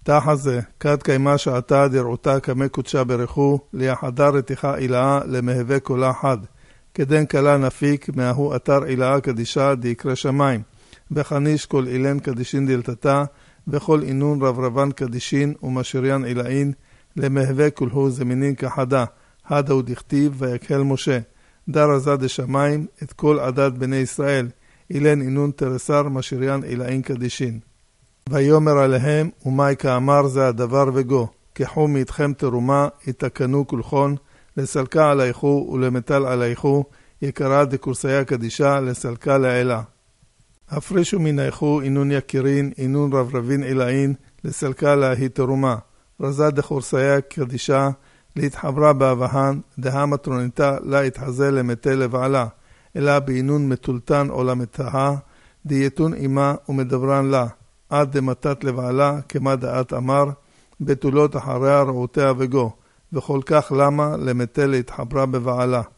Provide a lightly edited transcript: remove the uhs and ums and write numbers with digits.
תחזה, כד קיימה שעתה דרעותה כמי קודשה ברכו, ליחדה רתיחה אילאה למהווה קולה חד. כדן קלה נפיק, מההו אתר אילאה קדישה דיקרא שמיים. וחניש כל אילן קדישין דלתתה, וכל אינון רברבן קדישין ומשריין אילאין, למהווה כולהו זמינין כחדה, הדהו דכתיב ויקהל משה. דר עזה דשמיים את כל עדת בני ישראל, אילן אינון תרסר משריין אילאין קדישין. ויומר עליהם, ומאי כאמר זה הדבר וגו, קחו מאיתכם תרומה, יתקנו כולכון, לסלקה עלייכו ולמטל עלייכו, יקרה דקורסיה קדישה, לסלקה לעילה. הפרישו מנייכו אינון יקירין, אינון רברבין אילאין, לסלקה להי תרומה. רזה דקורסיה קדישה, להתחברה באבהן, דהה מטרוניתה לה יתחזה למטה לבעלה, אלא באינון מטולטן או למטהה, דייתון אימה ומדברן לה, עד דמתת לבעלה, כמה דעת אמר, בתולות אחריה רעותיה וגו, וכל כך למה למטה להתחברה בבעלה.